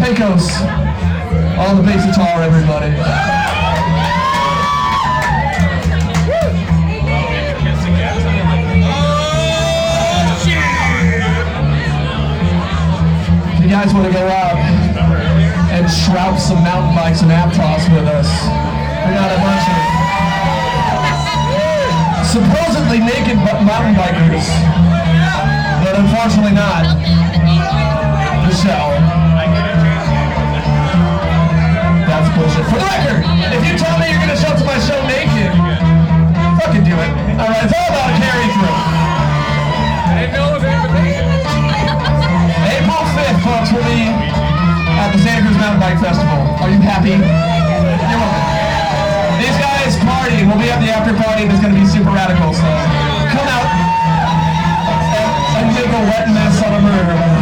Pecos on the bass guitar, everybody. If you guys want to go out and shroud some mountain bikes and Aptos with us, we got a bunch of supposedly naked mountain bikers, but unfortunately not. Michelle. That's bullshit. For the record, if you tell me you're going to show up to my show naked, fucking do it. Alright, it's all about carry through. April 5th, folks, we'll be at the Santa Cruz Mountain Bike Festival. Are you happy? You're welcome. These guys party. We'll be at the after party. It's going to be super radical, so come out and make a wet mess on a murder.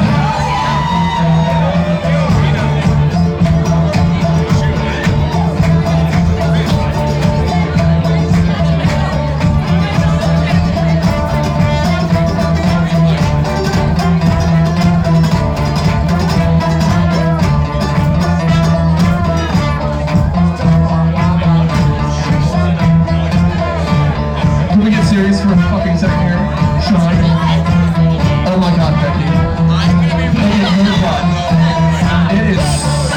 Serious for a fucking second here, Sean. Oh my God, Becky. It is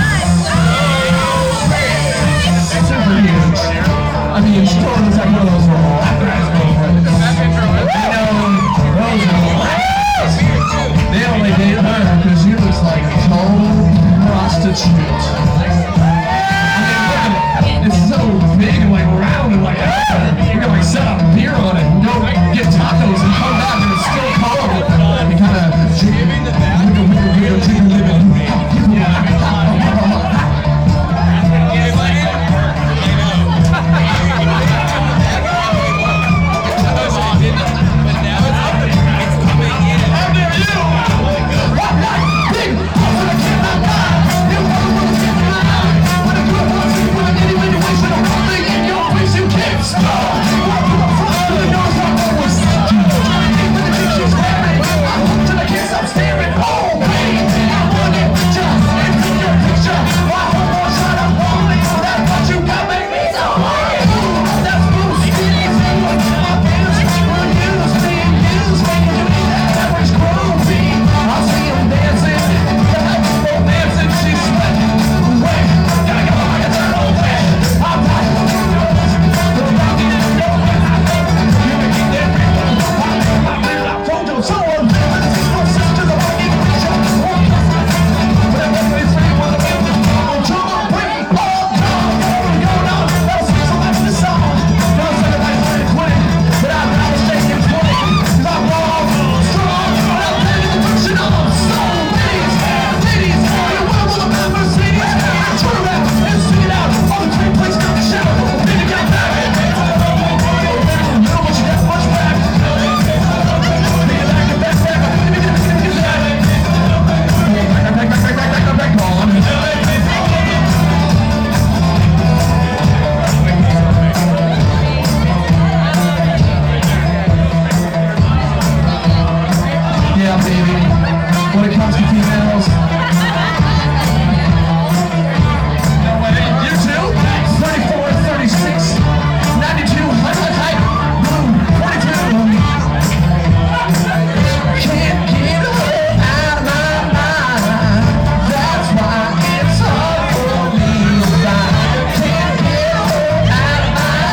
super huge. I mean, she told us like one of those rap guys' girlfriends. They only date her because she looks like a total prostitute. I mean, look at it. It's so big and like round and like, you can like set up beer on it and go get tacos and come back and it's still cold. You kind of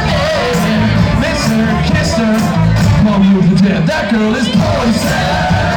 that girl is poison.